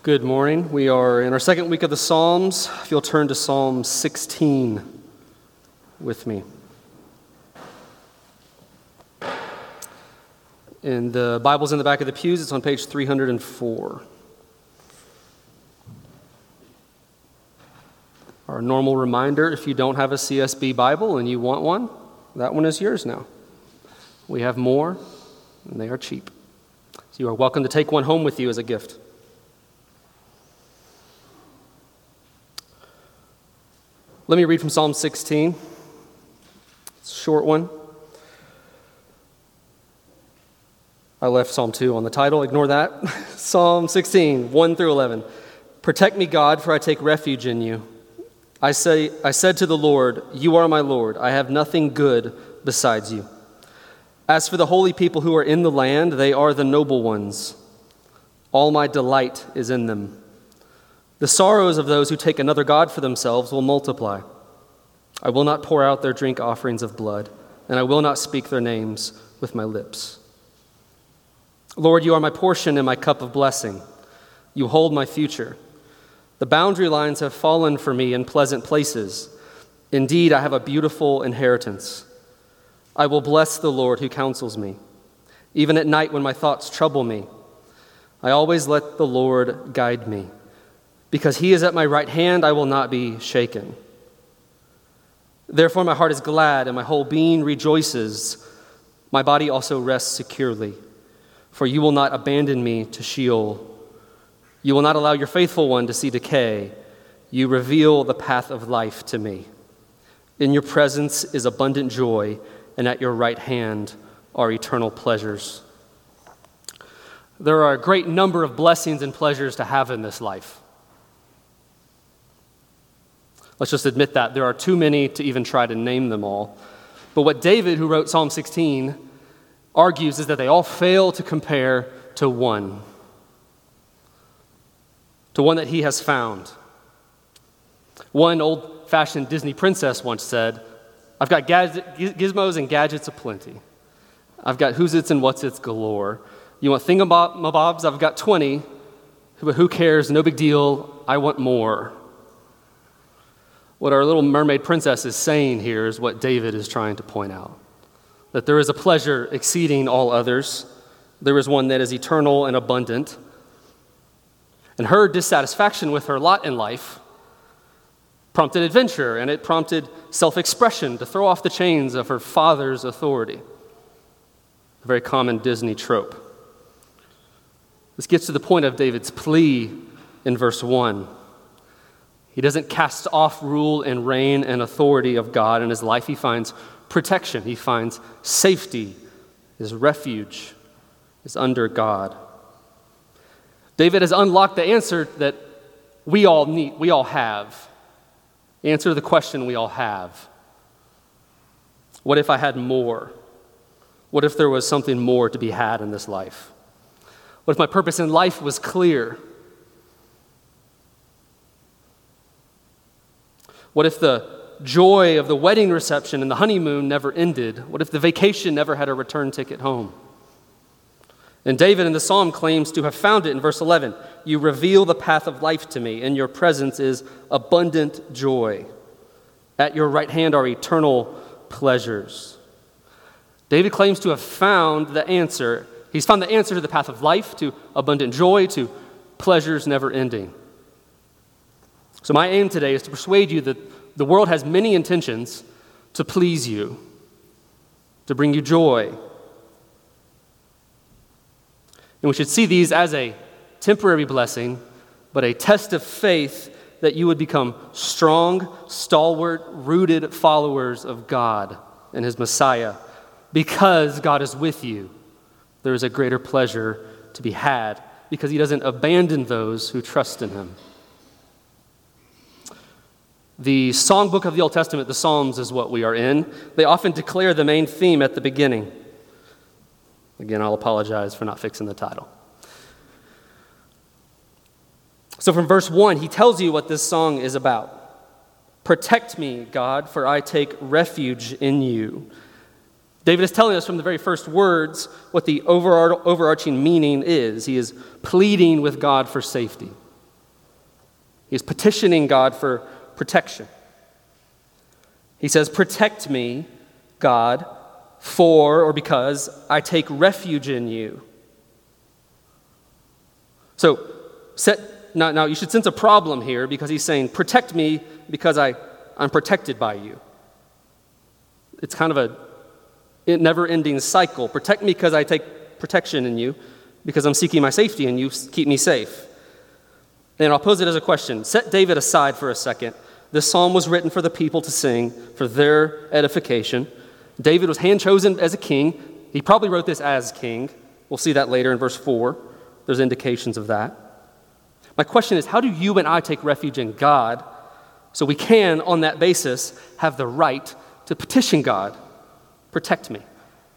Good morning. We are in our second week of the Psalms. If you'll turn to Psalm 16 with me. And the Bible's in the back of the pews. It's on page 304. Our normal reminder, if you don't have a CSB Bible and you want one, that one is yours now. We have more, and they are cheap. So you are welcome to take one home with you as a gift. Let me read from Psalm 16. It's a short one. I left Psalm 2 on the title. Ignore that. Psalm 16, 1 through 11. Protect me, God, for I take refuge in you. I said to the Lord, you are my Lord. I have nothing good besides you. As for the holy people who are in the land, they are the noble ones. All my delight is in them. The sorrows of those who take another god for themselves will multiply. I will not pour out their drink offerings of blood, and I will not speak their names with my lips. Lord, you are my portion and my cup of blessing. You hold my future. The boundary lines have fallen for me in pleasant places. Indeed, I have a beautiful inheritance. I will bless the Lord who counsels me. Even at night when my thoughts trouble me, I always let the Lord guide me. Because he is at my right hand, I will not be shaken. Therefore my heart is glad and my whole being rejoices. My body also rests securely. For you will not abandon me to Sheol. You will not allow your faithful one to see decay. You reveal the path of life to me. In your presence is abundant joy, and at your right hand are eternal pleasures. There are a great number of blessings and pleasures to have in this life. Let's just admit that. There are too many to even try to name them all. But what David, who wrote Psalm 16, argues is that they all fail to compare to one that he has found. One old-fashioned Disney princess once said, I've got gizmos and gadgets aplenty. I've got who's-its and what's-its galore. You want thingamabobs? I've got 20. But who cares? No big deal. I want more. What our little mermaid princess is saying here is what David is trying to point out. That there is a pleasure exceeding all others. There is one that is eternal and abundant. And her dissatisfaction with her lot in life prompted adventure, and it prompted self-expression to throw off the chains of her father's authority. A very common Disney trope. This gets to the point of David's plea in verse 1. He doesn't cast off rule and reign and authority of God in his life. He finds protection. He finds safety. His refuge is under God. David has unlocked the answer that we all have. The answer to the question we all have. What if I had more? What if there was something more to be had in this life? What if my purpose in life was clear? What if the joy of the wedding reception and the honeymoon never ended? What if the vacation never had a return ticket home? And David in the psalm claims to have found it in verse 11. You reveal the path of life to me. In your presence is abundant joy. At your right hand are eternal pleasures. David claims to have found the answer. He's found the answer to the path of life, to abundant joy, to pleasures never ending. So my aim today is to persuade you that the world has many intentions to please you, to bring you joy. And we should see these as a temporary blessing, but a test of faith that you would become strong, stalwart, rooted followers of God and his Messiah. Because God is with you, there is a greater pleasure to be had because he doesn't abandon those who trust in him. The songbook of the Old Testament, the Psalms, is what we are in. They often declare the main theme at the beginning. Again, I'll apologize for not fixing the title. So from verse 1, he tells you what this song is about. Protect me, God, for I take refuge in you. David is telling us from the very first words what the overarching meaning is. He is pleading with God for safety. He's petitioning God for protection. He says, "Protect me, God, for or because I take refuge in you." So, now you should sense a problem here because he's saying, "Protect me because I'm protected by you." It's kind of a never-ending cycle. Protect me because I take protection in you, because I'm seeking my safety and you keep me safe. And I'll pose it as a question. Set David aside for a second. This psalm was written for the people to sing, for their edification. David was hand-chosen as a king. He probably wrote this as king. We'll see that later in verse 4. There's indications of that. My question is, how do you and I take refuge in God so we can, on that basis, have the right to petition God, protect me?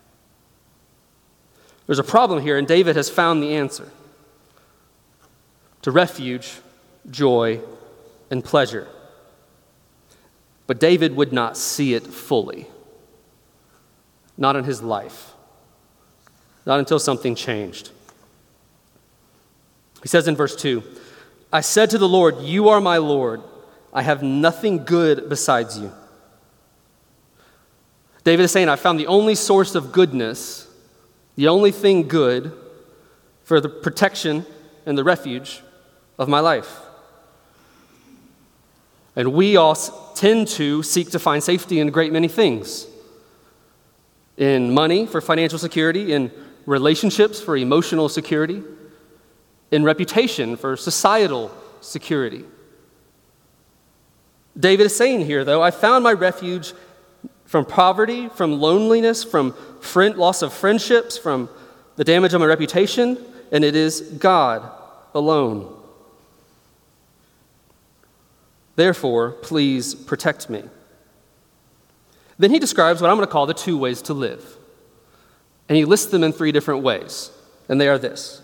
There's a problem here, and David has found the answer to refuge, joy, and pleasure. But David would not see it fully, not in his life, not until something changed. He says in verse 2, "I said to the Lord, 'You are my Lord. I have nothing good besides you.'" David is saying, I found the only source of goodness, the only thing good for the protection and the refuge of my life. And we all tend to seek to find safety in a great many things. In money for financial security, in relationships for emotional security, in reputation for societal security. David is saying here, though, I found my refuge from poverty, from loneliness, from loss of friendships, from the damage of my reputation, and it is God alone. Therefore, please protect me. Then he describes what I'm going to call the two ways to live. And he lists them in three different ways. And they are this.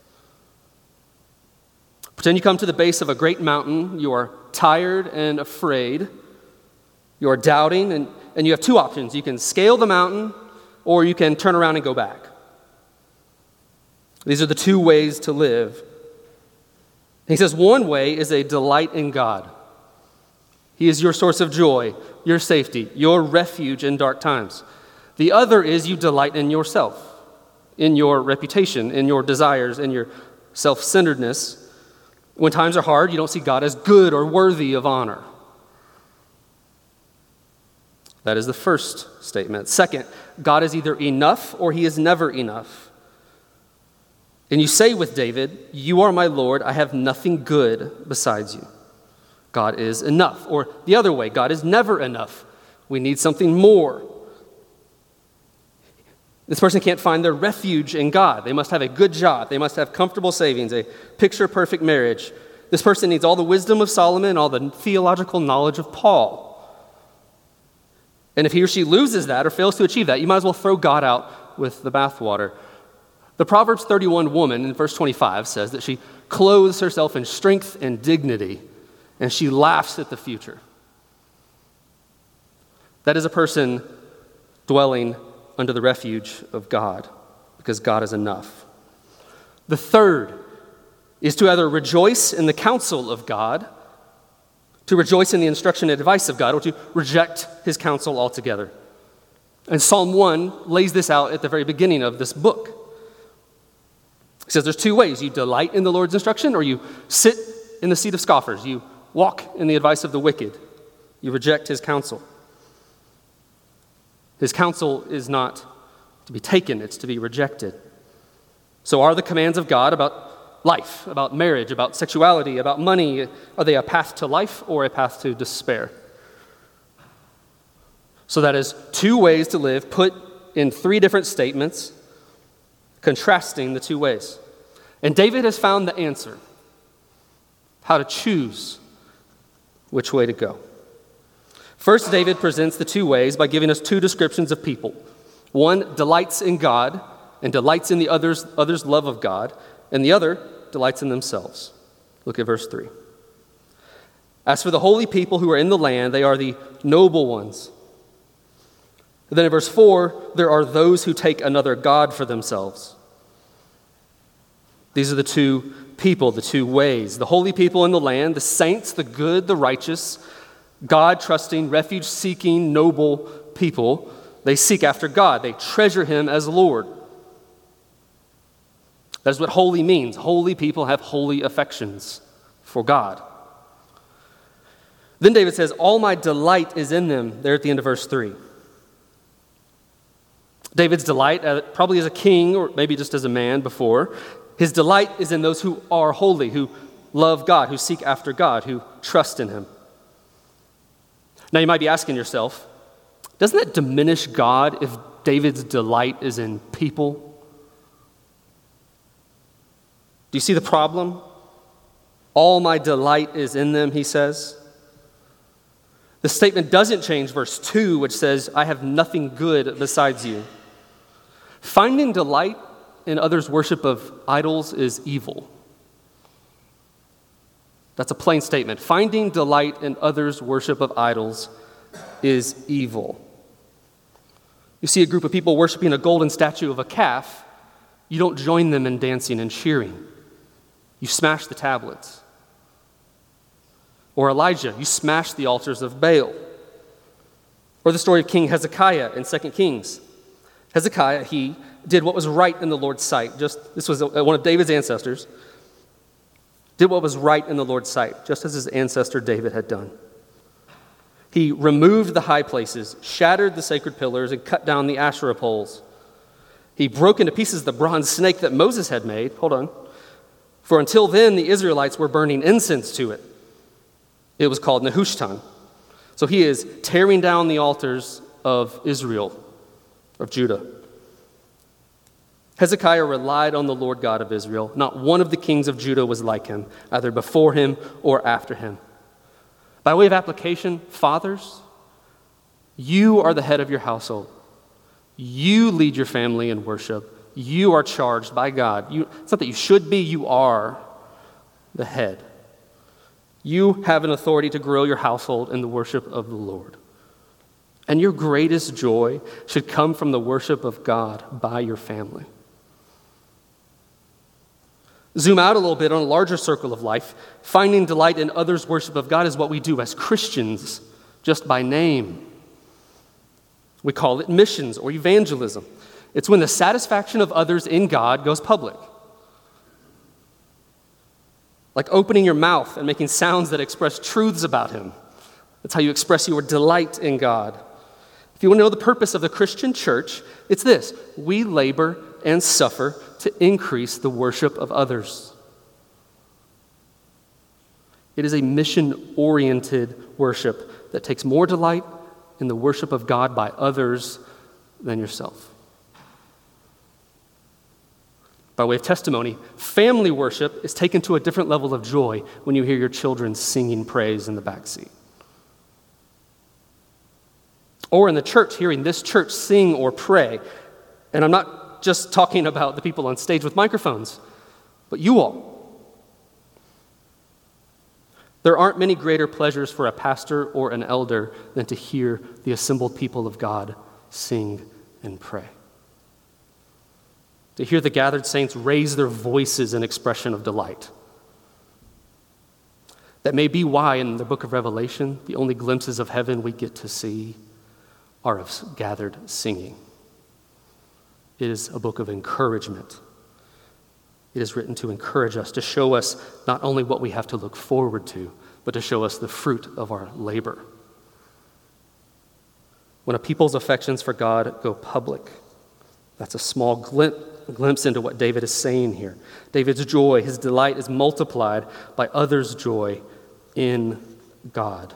Pretend you come to the base of a great mountain. You are tired and afraid. You are doubting, and you have two options. You can scale the mountain, or you can turn around and go back. These are the two ways to live. He says one way is a delight in God. He is your source of joy, your safety, your refuge in dark times. The other is you delight in yourself, in your reputation, in your desires, in your self-centeredness. When times are hard, you don't see God as good or worthy of honor. That is the first statement. Second, God is either enough or he is never enough. And you say with David, "You are my Lord, I have nothing good besides you." God is enough. Or the other way, God is never enough. We need something more. This person can't find their refuge in God. They must have a good job. They must have comfortable savings, a picture-perfect marriage. This person needs all the wisdom of Solomon, all the theological knowledge of Paul. And if he or she loses that or fails to achieve that, you might as well throw God out with the bathwater. The Proverbs 31 woman in verse 25 says that she clothes herself in strength and dignity, and she laughs at the future. That is a person dwelling under the refuge of God, because God is enough. The third is to either rejoice in the counsel of God, to rejoice in the instruction and advice of God, or to reject his counsel altogether. And Psalm 1 lays this out at the very beginning of this book. He says there's two ways. You delight in the Lord's instruction, or you sit in the seat of scoffers. You walk in the advice of the wicked. You reject his counsel. His counsel is not to be taken, it's to be rejected. So are the commands of God about life, about marriage, about sexuality, about money, are they a path to life or a path to despair? So that is two ways to live put in three different statements, contrasting the two ways. And David has found the answer, how to choose which way to go. First, David presents the two ways by giving us two descriptions of people. One delights in God and delights in the other's love of God, and the other delights in themselves. Look at verse 3. As for the holy people who are in the land, they are the noble ones. And then in verse 4, there are those who take another god for themselves. These are the two people, the two ways. The holy people in the land, the saints, the good, the righteous, God-trusting, refuge-seeking, noble people. They seek after God. They treasure him as Lord. That is what holy means. Holy people have holy affections for God. Then David says, all my delight is in them, there at the end of verse 3. David's delight, probably as a king or maybe just as a man before, his delight is in those who are holy, who love God, who seek after God, who trust in him. Now you might be asking yourself, doesn't that diminish God if David's delight is in people? Do you see the problem? All my delight is in them, he says. The statement doesn't change verse 2, which says, I have nothing good besides you. Finding delight in others' worship of idols is evil. That's a plain statement. Finding delight in others' worship of idols is evil. You see a group of people worshiping a golden statue of a calf, you don't join them in dancing and cheering. You smash the tablets. Or Elijah, you smash the altars of Baal. Or the story of King Hezekiah in 2 Kings. Hezekiah, he did what was right in the Lord's sight. This was one of David's ancestors. Did what was right in the Lord's sight, just as his ancestor David had done. He removed the high places, shattered the sacred pillars, and cut down the Asherah poles. He broke into pieces the bronze snake that Moses had made. Hold on. For until then, the Israelites were burning incense to it. It was called Nehushtan. So he is tearing down the altars of Israel, of Judah. Hezekiah relied on the Lord God of Israel. Not one of the kings of Judah was like him, either before him or after him. By way of application, fathers, you are the head of your household. You lead your family in worship. You are charged by God. It's not that you should be, you are the head. You have an authority to grow your household in the worship of the Lord. And your greatest joy should come from the worship of God by your family. Zoom out a little bit on a larger circle of life. Finding delight in others' worship of God is what we do as Christians, just by name. We call it missions or evangelism. It's when the satisfaction of others in God goes public. Like opening your mouth and making sounds that express truths about him. That's how you express your delight in God. If you want to know the purpose of the Christian church, it's this: we labor and suffer to increase the worship of others. It is a mission-oriented worship that takes more delight in the worship of God by others than yourself. By way of testimony, family worship is taken to a different level of joy when you hear your children singing praise in the backseat. Or in the church, hearing this church sing or pray. And I'm not just talking about the people on stage with microphones, but you all. There aren't many greater pleasures for a pastor or an elder than to hear the assembled people of God sing and pray. To hear the gathered saints raise their voices in expression of delight. That may be why in the book of Revelation, the only glimpses of heaven we get to see are of gathered singing. It is a book of encouragement. It is written to encourage us, to show us not only what we have to look forward to, but to show us the fruit of our labor. When a people's affections for God go public, that's a small glimpse into what David is saying here. David's joy, his delight is multiplied by others' joy in God.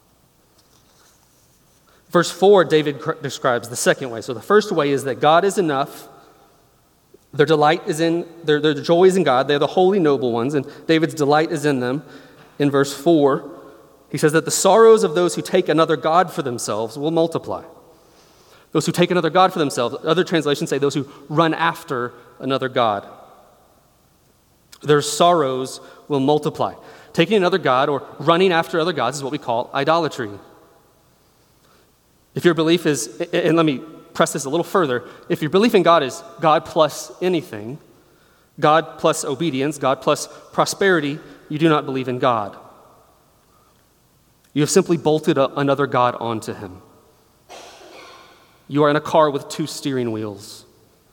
Verse 4, David describes the second way. So the first way is that God is enough. Their delight is in, their joy is in God. They're the holy, noble ones, and David's delight is in them. In verse 4, he says that the sorrows of those who take another God for themselves will multiply. Those who take another God for themselves. Other translations say those who run after another God. Their sorrows will multiply. Taking another God or running after other gods is what we call idolatry. If your belief is, and let me press this a little further, if your belief in God is God plus anything, God plus obedience, God plus prosperity, you do not believe in God. You have simply bolted another God onto him. You are in a car with two steering wheels.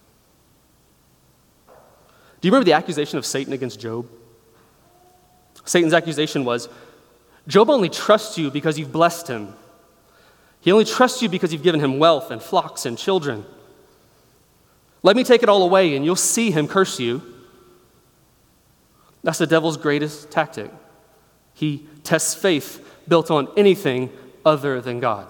Do you remember the accusation of Satan against Job? Satan's accusation was, Job only trusts you because you've blessed him. He only trusts you because you've given him wealth and flocks and children. Let me take it all away and you'll see him curse you. That's the devil's greatest tactic. He tests faith built on anything other than God.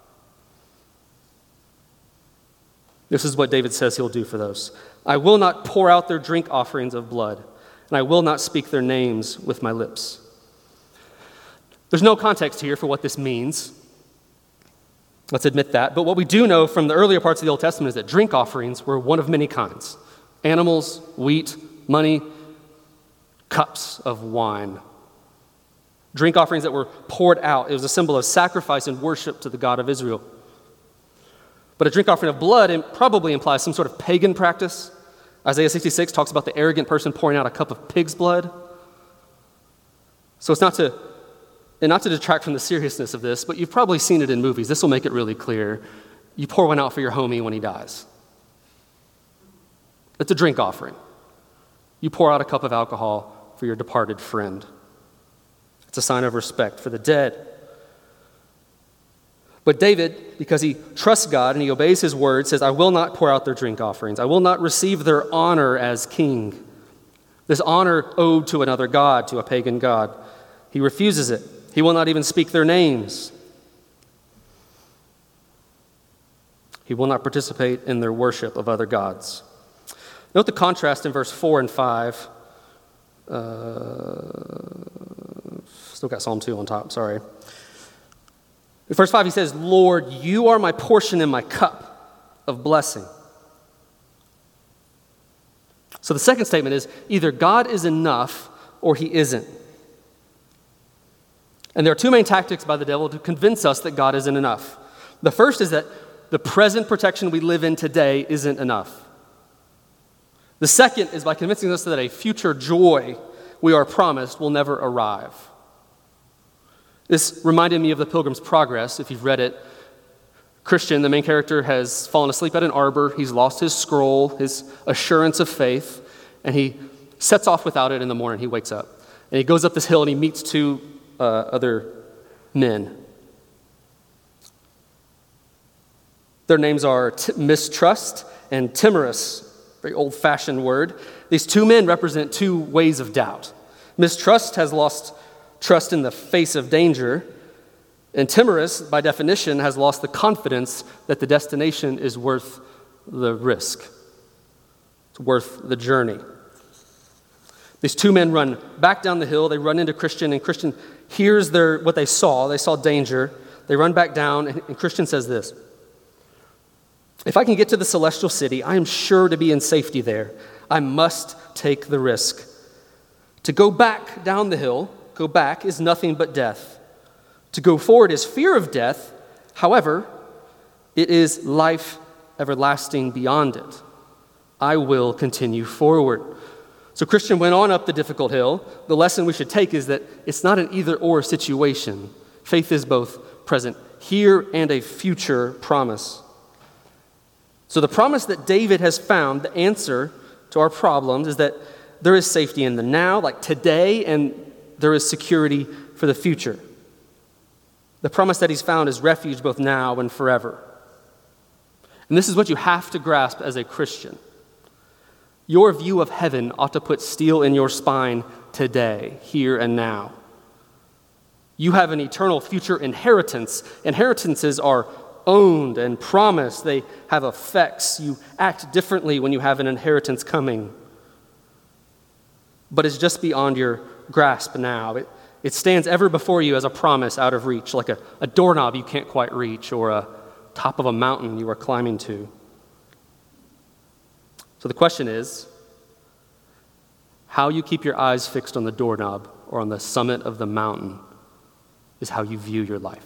This is what David says he'll do for those. I will not pour out their drink offerings of blood, and I will not speak their names with my lips. There's no context here for what this means. Let's admit that. But what we do know from the earlier parts of the Old Testament is that drink offerings were one of many kinds. Animals, wheat, money, cups of wine. Drink offerings that were poured out. It was a symbol of sacrifice and worship to the God of Israel. But a drink offering of blood probably implies some sort of pagan practice. Isaiah 66 talks about the arrogant person pouring out a cup of pig's blood. So it's not to detract from the seriousness of this, but you've probably seen it in movies. This will make it really clear. You pour one out for your homie when he dies. It's a drink offering. You pour out a cup of alcohol for your departed friend. It's a sign of respect for the dead. But David, because he trusts God and he obeys his word, says, I will not pour out their drink offerings. I will not receive their honor as king. This honor owed to another god, to a pagan god. He refuses it. He will not even speak their names. He will not participate in their worship of other gods. Note the contrast in verse 4 and 5. Still got Psalm 2 on top, sorry. In verse 5 he says, Lord, you are my portion and my cup of blessing. So the second statement is either God is enough or he isn't. And there are two main tactics by the devil to convince us that God isn't enough. The first is that the present protection we live in today isn't enough. The second is by convincing us that a future joy we are promised will never arrive. This reminded me of The Pilgrim's Progress, if you've read it. Christian, the main character, has fallen asleep at an arbor. He's lost his scroll, his assurance of faith, and he sets off without it in the morning. He wakes up, and he goes up this hill, and he meets two other men. Their names are Mistrust and Timorous, very old-fashioned word. These two men represent two ways of doubt. Mistrust has lost trust in the face of danger, and Timorous, by definition, has lost the confidence that the destination is worth the risk. It's worth the journey. These two men run back down the hill. They run into Christian, and Christian hears what they saw. They saw danger. They run back down, and Christian says this: if I can get to the celestial city, I am sure to be in safety there. I must take the risk. To go back down the hill, go back, is nothing but death. To go forward is fear of death. However, it is life everlasting beyond it. I will continue forward. So Christian went on up the difficult hill. The lesson we should take is that it's not an either-or situation. Faith is both present here and a future promise. So the promise that David has found, the answer to our problems, is that there is safety in the now, like today, and there is security for the future. The promise that he's found is refuge both now and forever. And this is what you have to grasp as a Christian. Your view of heaven ought to put steel in your spine today, here and now. You have an eternal future inheritance. Inheritances are owned and promised. They have effects. You act differently when you have an inheritance coming. But it's just beyond your grasp now. It stands ever before you as a promise out of reach, like a doorknob you can't quite reach or a top of a mountain you are climbing to. So the question is, how you keep your eyes fixed on the doorknob or on the summit of the mountain is how you view your life.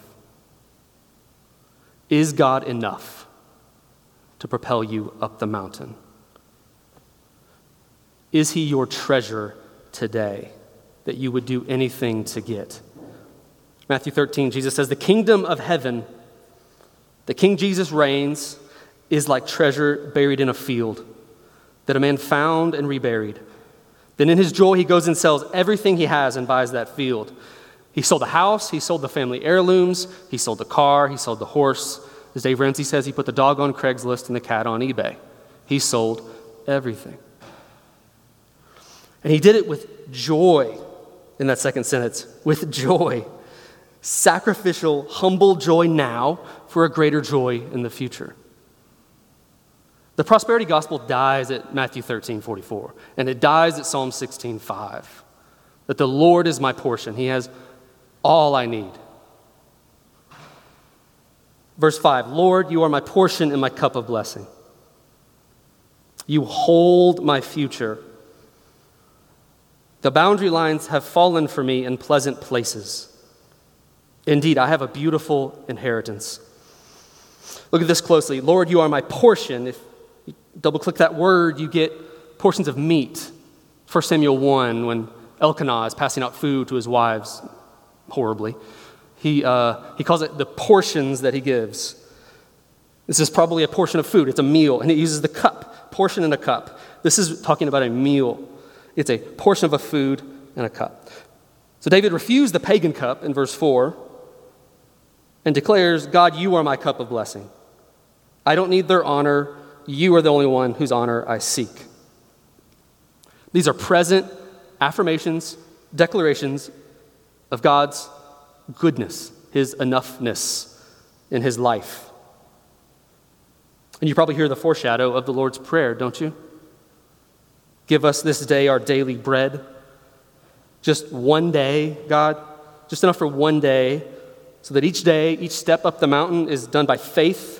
Is God enough to propel you up the mountain? Is he your treasure today that you would do anything to get? Matthew 13, Jesus says, the kingdom of heaven, the King Jesus reigns, is like treasure buried in a field that a man found and reburied. Then in his joy, he goes and sells everything he has and buys that field. He sold the house, he sold the family heirlooms, he sold the car, he sold the horse. As Dave Ramsey says, he put the dog on Craigslist and the cat on eBay. He sold everything. And he did it with joy in that second sentence, with joy. Sacrificial, humble joy now for a greater joy in the future. The prosperity gospel dies at Matthew 13:44, and it dies at Psalm 16:5. That the Lord is my portion. He has all I need. Verse 5, Lord, you are my portion and my cup of blessing. You hold my future. The boundary lines have fallen for me in pleasant places. Indeed, I have a beautiful inheritance. Look at this closely. Lord, you are my portion. If you double-click that word, you get portions of meat. 1 Samuel 1, when Elkanah is passing out food to his wives, horribly, he calls it the portions that he gives. This is probably a portion of food. It's a meal, and it uses the cup, portion and a cup. This is talking about a meal. It's a portion of a food and a cup. So David refused the pagan cup in verse 4 and declares, God, you are my cup of blessing. I don't need their honor. You are the only one whose honor I seek. These are present affirmations, declarations of God's goodness, his enoughness in his life. And you probably hear the foreshadow of the Lord's Prayer, don't you? Give us this day our daily bread. Just one day, God, just enough for one day, so that each day, each step up the mountain is done by faith,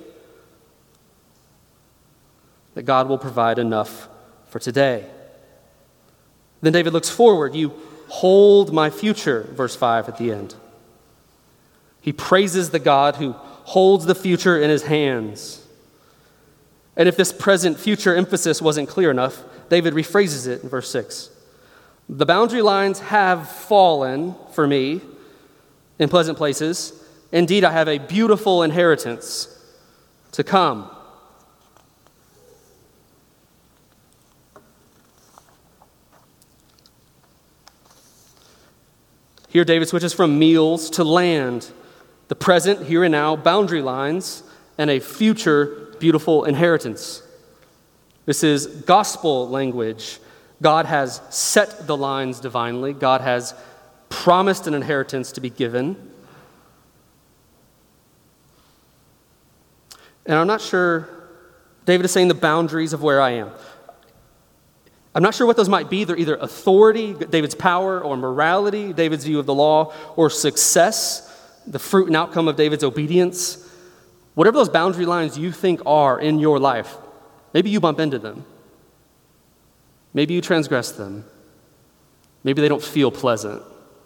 that God will provide enough for today. Then David looks forward. You hold my future, verse 5 at the end. He praises the God who holds the future in his hands. And if this present future emphasis wasn't clear enough, David rephrases it in verse 6. The boundary lines have fallen for me in pleasant places. Indeed, I have a beautiful inheritance to come. Here, David switches from meals to land, the present, here and now, boundary lines, and a future beautiful inheritance. This is gospel language. God has set the lines divinely. God has promised an inheritance to be given. And I'm not sure, David is saying the boundaries of where I am. I'm not sure what those might be. They're either authority, David's power, or morality, David's view of the law, or success, the fruit and outcome of David's obedience. Whatever those boundary lines you think are in your life, maybe you bump into them. Maybe you transgress them. Maybe they don't feel pleasant.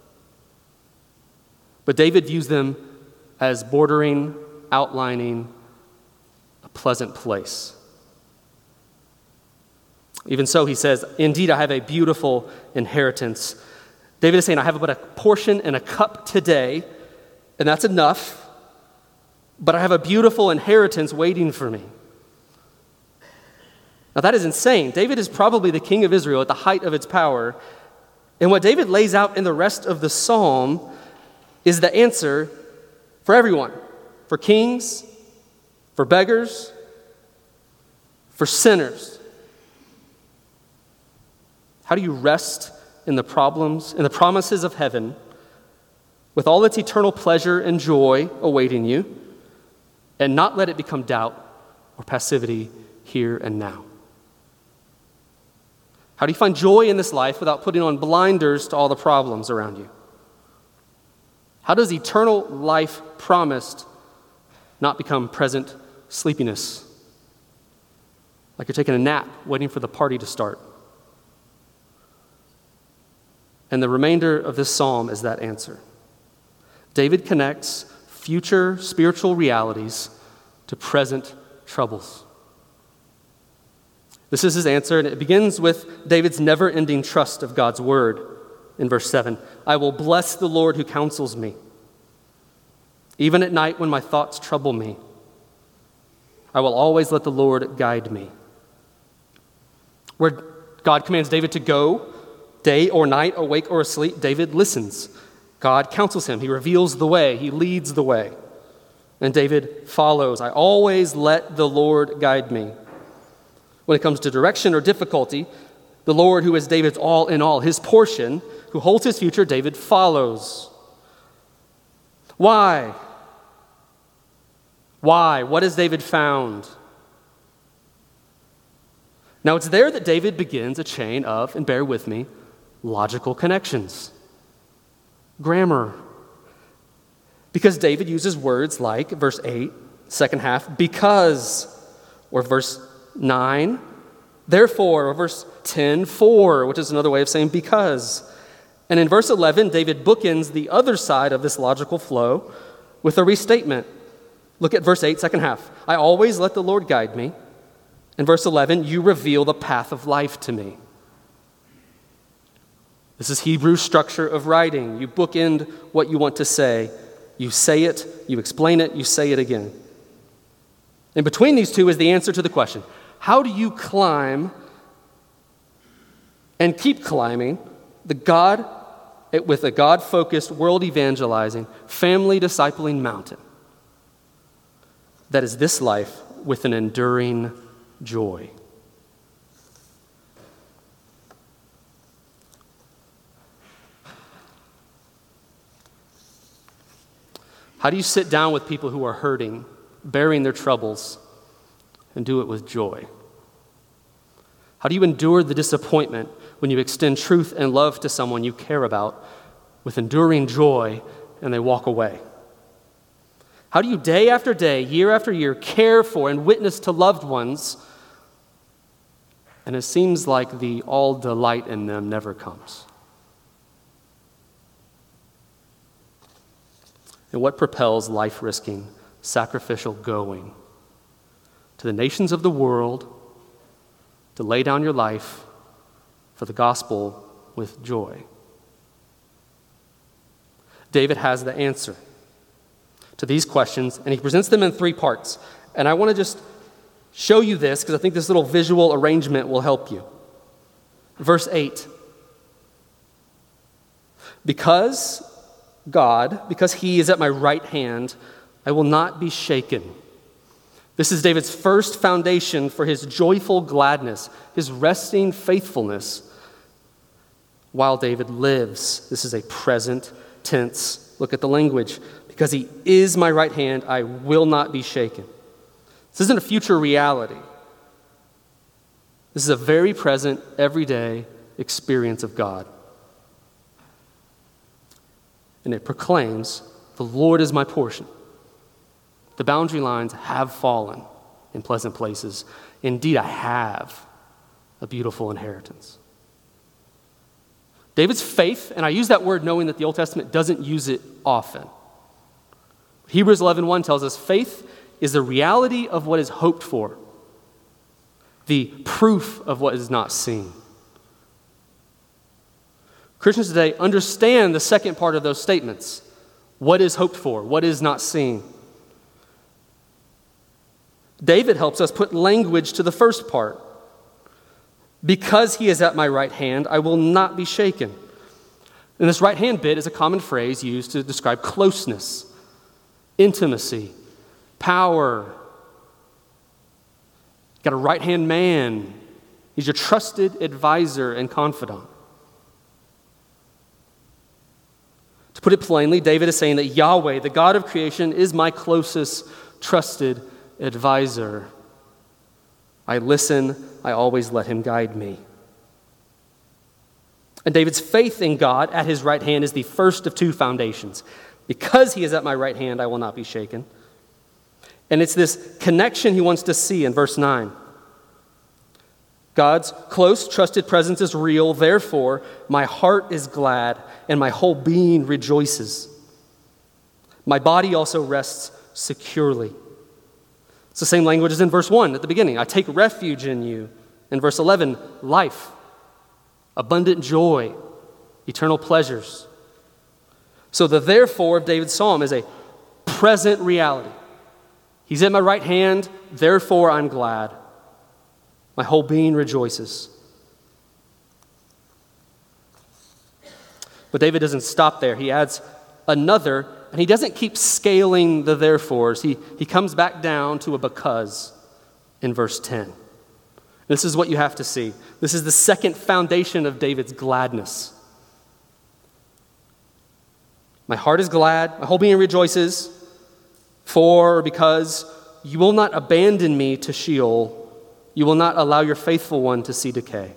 But David views them as bordering, outlining a pleasant place. Even so, he says, indeed, I have a beautiful inheritance. David is saying, I have but a portion and a cup today, and that's enough, but I have a beautiful inheritance waiting for me. Now, that is insane. David is probably the king of Israel at the height of its power, and what David lays out in the rest of the psalm is the answer for everyone, for kings, for beggars, for sinners. How do you rest in the problems, in the promises of heaven, with all its eternal pleasure and joy awaiting you, and not let it become doubt or passivity here and now? How do you find joy in this life without putting on blinders to all the problems around you? How does eternal life promised not become present sleepiness? Like you're taking a nap, waiting for the party to start. And the remainder of this psalm is that answer. David connects future spiritual realities to present troubles. This is his answer, and it begins with David's never-ending trust of God's word. In verse 7, I will bless the Lord who counsels me. Even at night when my thoughts trouble me, I will always let the Lord guide me. Where God commands David to go, day or night, awake or asleep, David listens. God counsels him. He reveals the way. He leads the way. And David follows. I always let the Lord guide me. When it comes to direction or difficulty, the Lord, who is David's all in all, his portion, who holds his future, David follows. Why? Why? What has David found? Now, it's there that David begins a chain of, and bear with me, logical connections. Grammar. Because David uses words like verse 8, second half, because, or verse 9, therefore, or verse 10, for, which is another way of saying because. And in verse 11, David bookends the other side of this logical flow with a restatement. Look at verse 8, second half. I always let the Lord guide me. In verse 11, you reveal the path of life to me. This is Hebrew structure of writing. You bookend what you want to say. You say it, you explain it, you say it again. In between these two is the answer to the question, how do you climb and keep climbing with a God-focused, world evangelizing, family discipling mountain that is this life with an enduring joy? How do you sit down with people who are hurting, bearing their troubles, and do it with joy? How do you endure the disappointment when you extend truth and love to someone you care about with enduring joy and they walk away? How do you day after day, year after year, care for and witness to loved ones, and it seems like the all delight in them never comes? And what propels life-risking, sacrificial going to the nations of the world to lay down your life for the gospel with joy? David has the answer to these questions, and he presents them in three parts. And I want to just show you this because I think this little visual arrangement will help you. Verse 8. Because he is at my right hand, I will not be shaken. This is David's first foundation for his joyful gladness, his resting faithfulness while David lives. This is a present tense. Look at the language. Because he is my right hand, I will not be shaken. This isn't a future reality. This is a very present, everyday experience of God. And it proclaims, the Lord is my portion. The boundary lines have fallen in pleasant places. Indeed, I have a beautiful inheritance. David's faith, and I use that word knowing that the Old Testament doesn't use it often. Hebrews 11:1 tells us faith is the reality of what is hoped for, the proof of what is not seen. Christians today understand the second part of those statements. What is hoped for? What is not seen? David helps us put language to the first part. Because he is at my right hand, I will not be shaken. And this right hand bit is a common phrase used to describe closeness, intimacy, power. You've got a right hand man. He's your trusted advisor and confidant. To put it plainly, David is saying that Yahweh, the God of creation, is my closest trusted advisor. I listen, I always let him guide me. And David's faith in God at his right hand is the first of two foundations. Because he is at my right hand, I will not be shaken. And it's this connection he wants to see in verse 9. God's close, trusted presence is real. Therefore, my heart is glad and my whole being rejoices. My body also rests securely. It's the same language as in verse 1 at the beginning. I take refuge in you, In verse 11, life, abundant joy, eternal pleasures. So the therefore of David's psalm is a present reality. He's at my right hand, therefore I'm glad. My whole being rejoices. But David doesn't stop there. He adds another, and he doesn't keep scaling the therefores. He comes back down to a because in verse 10. This is what you have to see. This is the second foundation of David's gladness. My heart is glad, my whole being rejoices, for or because you will not abandon me to Sheol. You will not allow your faithful one to see decay.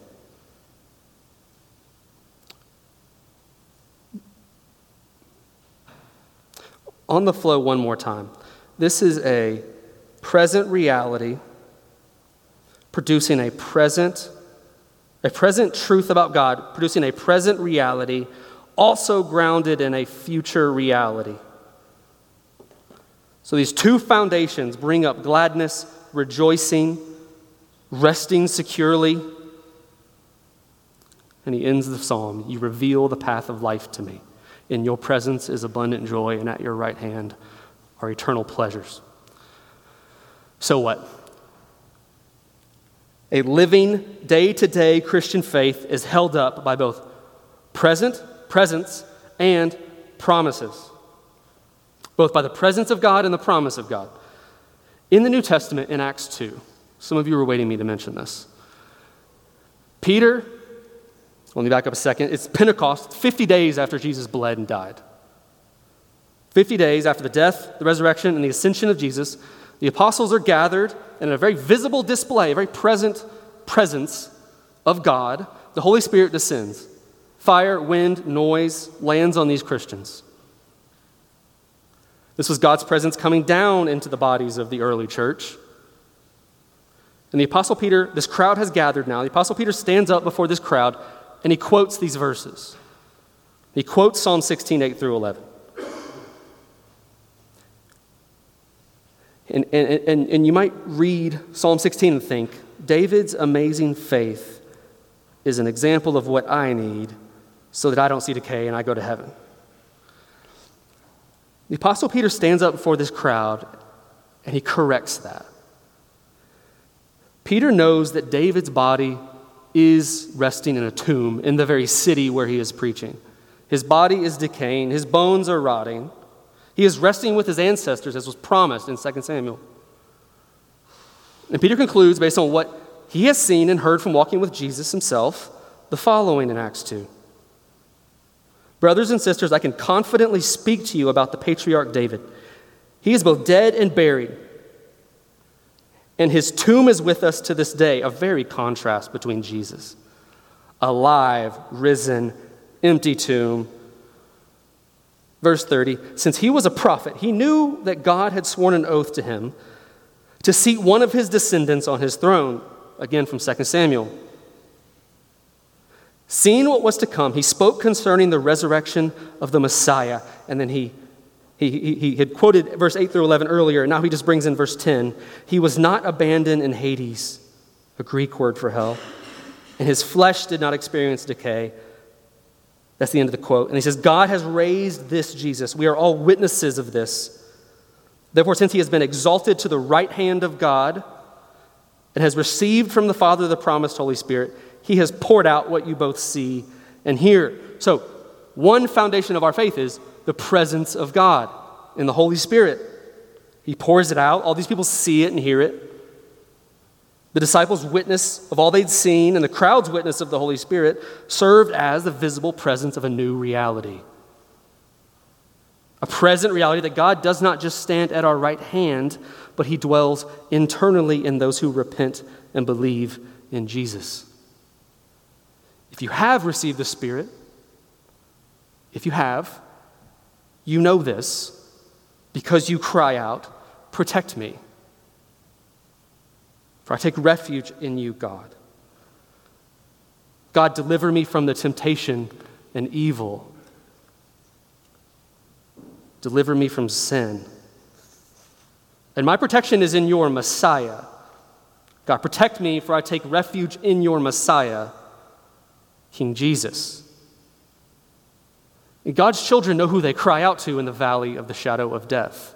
On the flow one more time. This is a present reality producing a present truth about God, producing a present reality also grounded in a future reality. So these two foundations bring up gladness, rejoicing, resting securely. And he ends the psalm, you reveal the path of life to me. In your presence is abundant joy, and at your right hand are eternal pleasures. So what? A living, day-to-day Christian faith is held up by both presence, and promises. Both by the presence of God and the promise of God. In the New Testament, in Acts 2, some of you were waiting me to mention this. Peter, let me back up a second. It's Pentecost, 50 days after Jesus bled and died. 50 days after the death, the resurrection, and the ascension of Jesus, the apostles are gathered in a very visible display, a very present presence of God. The Holy Spirit descends. Fire, wind, noise lands on these Christians. This was God's presence coming down into the bodies of the early church. And the Apostle Peter, this crowd has gathered now. The Apostle Peter stands up before this crowd and he quotes these verses. He quotes Psalm 16, 8 through 11. And you might read Psalm 16 and think, David's amazing faith is an example of what I need so that I don't see decay and I go to heaven. The Apostle Peter stands up before this crowd and he corrects that. Peter knows that David's body is resting in a tomb in the very city where he is preaching. His body is decaying, his bones are rotting. He is resting with his ancestors as was promised in 2 Samuel. And Peter concludes, based on what he has seen and heard from walking with Jesus himself, the following in Acts 2. Brothers and sisters, I can confidently speak to you about the patriarch David. He is both dead and buried, and his tomb is with us to this day, a very contrast between Jesus. Alive, risen, empty tomb. Verse 30, since he was a prophet, he knew that God had sworn an oath to him to seat one of his descendants on his throne, again from 2 Samuel. Seeing what was to come, he spoke concerning the resurrection of the Messiah. And then he had quoted verse 8 through 11 earlier, and now he just brings in verse 10. He was not abandoned in Hades, a Greek word for hell, and his flesh did not experience decay. That's the end of the quote. And he says, God has raised this Jesus. We are all witnesses of this. Therefore, since he has been exalted to the right hand of God and has received from the Father the promised Holy Spirit, he has poured out what you both see and hear. So, one foundation of our faith is the presence of God in the Holy Spirit. He pours it out. All these people see it and hear it. The disciples' witness of all they'd seen and the crowd's witness of the Holy Spirit served as the visible presence of a new reality. A present reality that God does not just stand at our right hand, but he dwells internally in those who repent and believe in Jesus. If you have received the Spirit, if you have, you know this because you cry out, protect me. For I take refuge in you, God. God, deliver me from the temptation and evil. Deliver me from sin. And my protection is in your Messiah, God, protect me, for I take refuge in your Messiah, King Jesus. And God's children know who they cry out to in the valley of the shadow of death.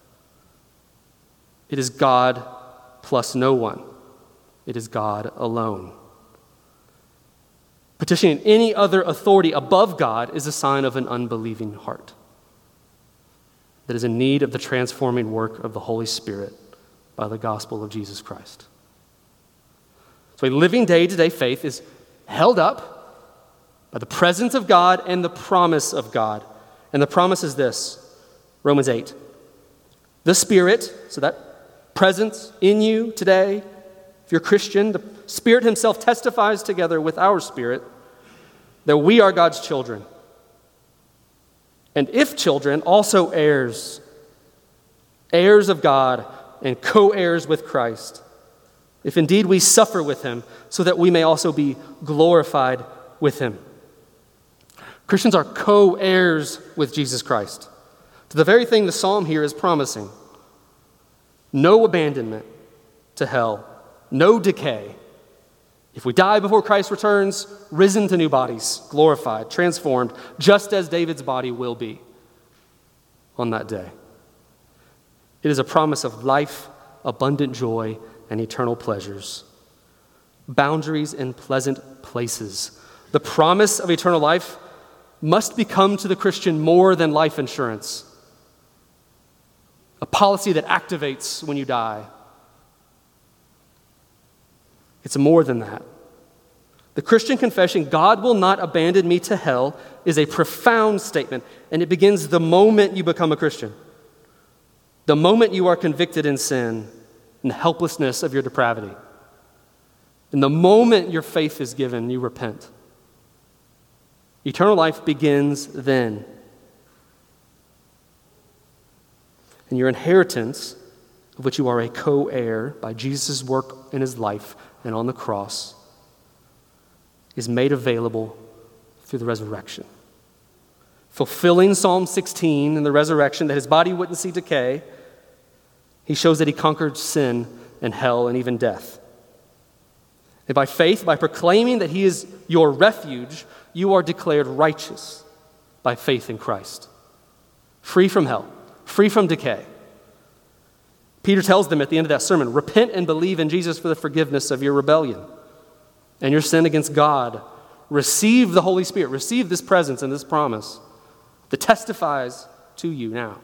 It is God plus no one. It is God alone. Petitioning any other authority above God is a sign of an unbelieving heart that is in need of the transforming work of the Holy Spirit by the gospel of Jesus Christ. So a living day-to-day faith is held up by the presence of God and the promise of God. And the promise is this, Romans 8. The Spirit, so that presence in you today, if you're a Christian, the Spirit himself testifies together with our spirit that we are God's children. And if children, also heirs, heirs of God and co-heirs with Christ, if indeed we suffer with him, so that we may also be glorified with him. Christians are co-heirs with Jesus Christ, to the very thing the psalm here is promising. No abandonment to hell, no decay. If we die before Christ returns, risen to new bodies, glorified, transformed, just as David's body will be on that day. It is a promise of life, abundant joy, and eternal pleasures. Boundaries and pleasant places. The promise of eternal life must become to the Christian more than life insurance, a policy that activates when you die. It's more than that. The Christian confession, God will not abandon me to hell, is a profound statement, and it begins the moment you become a Christian. The moment you are convicted in sin and the helplessness of your depravity. And the moment your faith is given, you repent. Eternal life begins then. And your inheritance, of which you are a co-heir by Jesus' work in his life and on the cross, is made available through the resurrection. Fulfilling Psalm 16 and the resurrection, that his body wouldn't see decay, he shows that he conquered sin and hell and even death. And by faith, by proclaiming that he is your refuge, you are declared righteous by faith in Christ. Free from hell, free from decay. Peter tells them at the end of that sermon, repent and believe in Jesus for the forgiveness of your rebellion and your sin against God. Receive the Holy Spirit. Receive this presence and this promise that testifies to you now.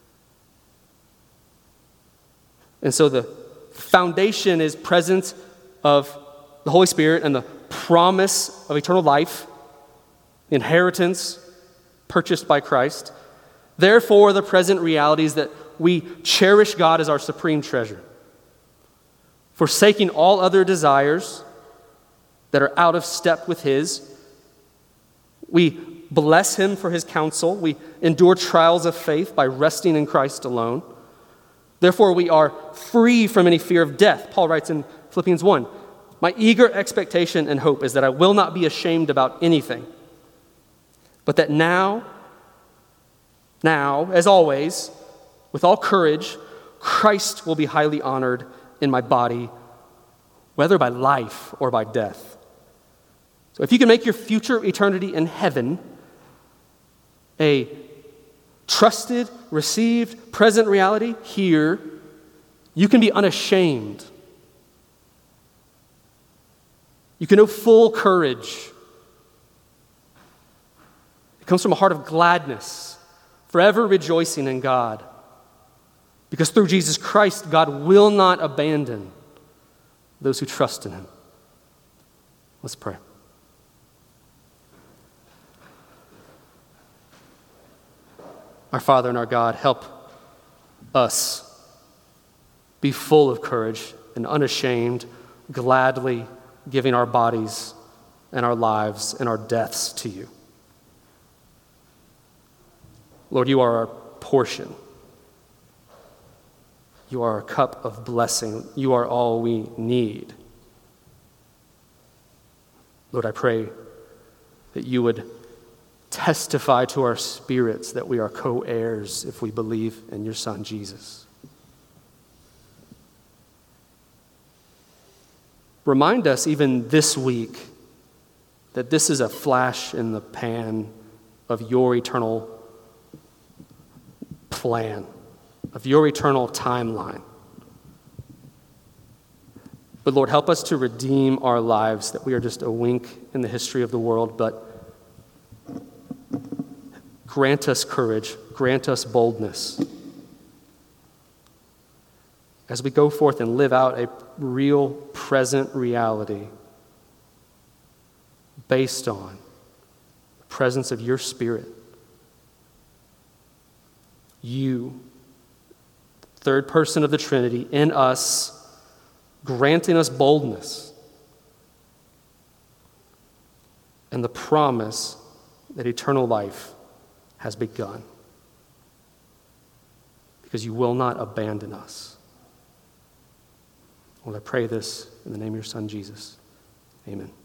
And so the foundation is presence of the Holy Spirit and the promise of eternal life, inheritance purchased by Christ. Therefore, the present reality is that we cherish God as our supreme treasure, forsaking all other desires that are out of step with his. We bless him for his counsel. We endure trials of faith by resting in Christ alone. Therefore, we are free from any fear of death. Paul writes in Philippians 1, my eager expectation and hope is that I will not be ashamed about anything, but that now, as always, with all courage, Christ will be highly honored in my body, whether by life or by death. So if you can make your future eternity in heaven a trusted, received, present reality here, you can be unashamed. You can know full courage. It comes from a heart of gladness, forever rejoicing in God. Because through Jesus Christ, God will not abandon those who trust in him. Let's pray. Our Father and our God, help us be full of courage and unashamed, gladly giving our bodies and our lives and our deaths to you. Lord, you are our portion. You are our cup of blessing. You are all we need. Lord, I pray that you would testify to our spirits that we are co-heirs if we believe in your Son, Jesus. Remind us even this week that this is a flash in the pan of your eternal plan, of your eternal timeline. But Lord, help us to redeem our lives, that we are just a wink in the history of the world, but grant us courage, grant us boldness as we go forth and live out a real present reality based on the presence of your Spirit. You, third person of the Trinity, in us, granting us boldness and the promise that eternal life has begun. Because you will not abandon us. Lord, I pray this in the name of your Son, Jesus. Amen.